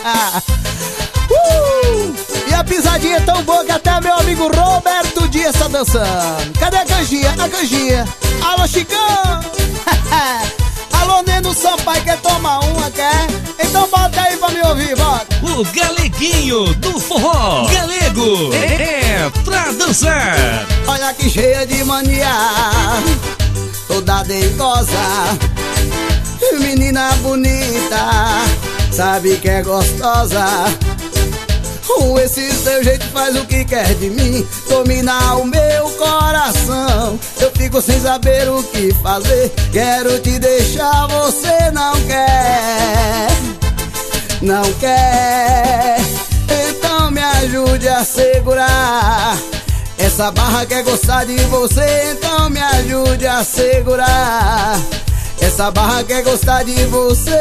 E a pisadinha é tão boa que até meu amigo Roberto Dias tá dançando. Cadê a canjinha? A canjinha. Alô, Chicão. Alô, Neno Sampaio, quer tomar uma, quer? Então bota aí pra me ouvir, bota. O galeguinho do forró galego é pra dançar. Olha que cheia de mania, toda dengosa, menina bonita, sabe que é gostosa. Com esse seu jeito faz o que quer de mim, domina o meu coração. Eu fico sem saber o que fazer, quero te deixar, você não quer. Não quer, então me ajude a segurar. Essa barra quer gostar de você, então me ajude a segurar. Essa barra quer gostar de você,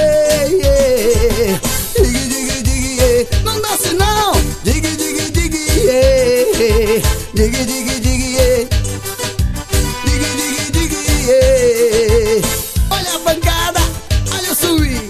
yeah. Digue, digue, digue, yeah. Não desce não. Digue, digue, digue, yeah. Digue, digue, digue, yeah. Digue, digue, digue, yeah. Olha a bancada, olha o swing.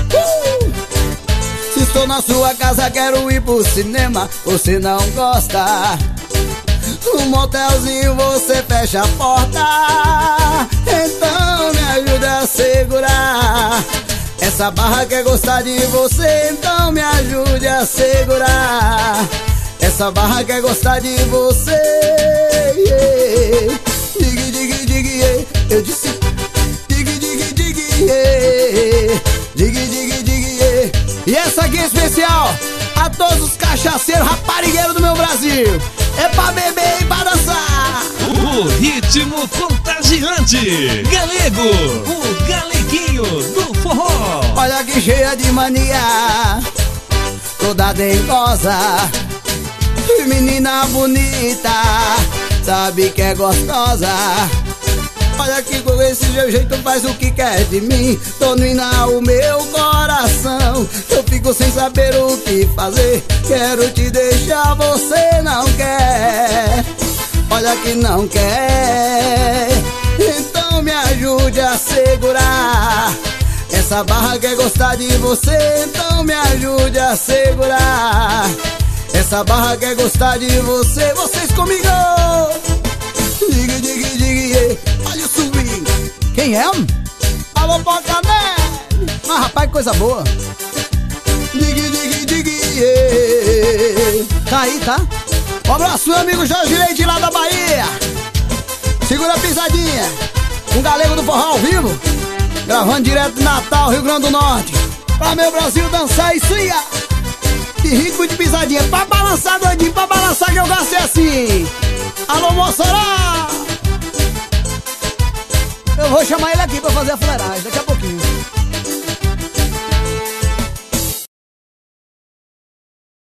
Se estou na sua casa, quero ir pro cinema, você não gosta. No motelzinho você fecha a porta, então me ajuda a segurar. Essa barra quer gostar de você, então me ajude a segurar. Essa barra quer gostar de você, yeah. Digue, digue, digue, yeah. Eu disse digue, digue, digue, yeah. Digue, digue, digue, yeah. E essa aqui é especial a todos os cachaceiros raparigueiros do meu Brasil. É pra beber e pra dançar. O ritmo contagiante galego, o galeguinho do forró. Olha que cheia de mania, toda dengosa, menina bonita, sabe que é gostosa. Olha que com esse jeito faz o que quer de mim, domina o meu coração. Eu fico sem saber o que fazer, quero te deixar, você não quer. Olha que não quer, então me ajude a segurar. Essa barra quer gostar de você, então me ajude a segurar. Essa barra quer gostar de você, vocês comigo. Digue, digue, digue, yeah. Olha o swing. Quem é? Alô, Pocanelli. Mas rapaz, que coisa boa. Digue, digue, digue, yeah. Tá aí, tá? Um abraço, meu amigo Jorge Leite lá da Bahia. Segura a pisadinha. Um galego do forró ao vivo, gravando direto de Natal, Rio Grande do Norte. Pra meu Brasil dançar isso aí, ó. De ritmo de pisadinha, pra balançar doidinho, pra balançar que eu gosto é assim. Alô, Mossoró! Eu vou chamar ele aqui pra fazer a fuleiragem. Daqui a